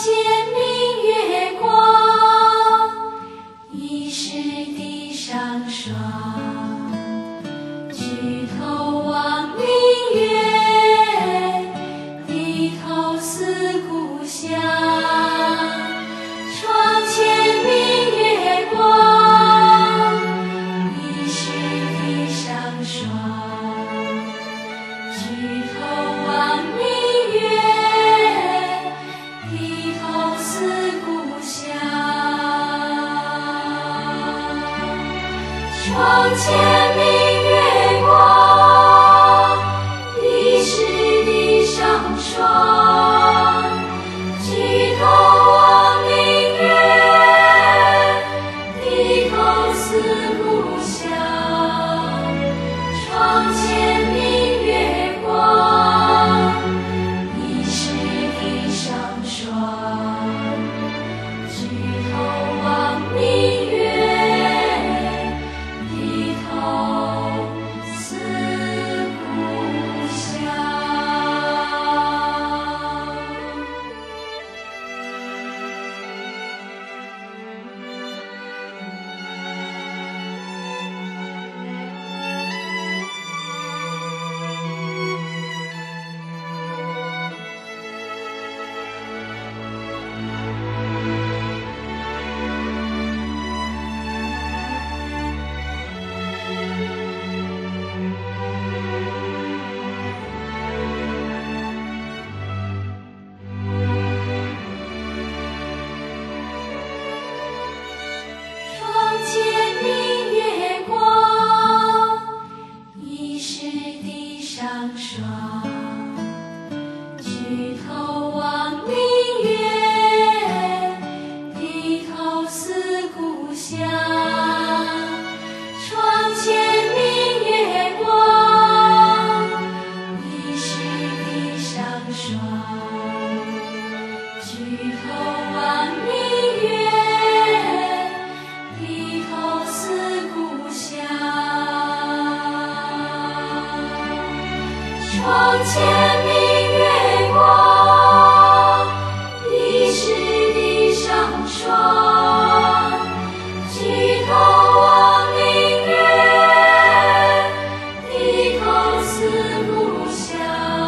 前明月光，疑是地上霜。举头望明月，低头思故乡。窗前明月光，疑是地上霜。举头望明月，低头思故乡。窗前明月光，疑是地上霜。举头望明月，低头思故乡。窗前明月光，疑是地上霜。举头望明月，低头思故乡。窗前明月光，疑是地上霜。举头望明月，低头思故乡。窗前明月光，疑是地上霜。举头望明月，低头思故乡。窗前明月光，疑是地上霜。举头望明月，低头思故乡。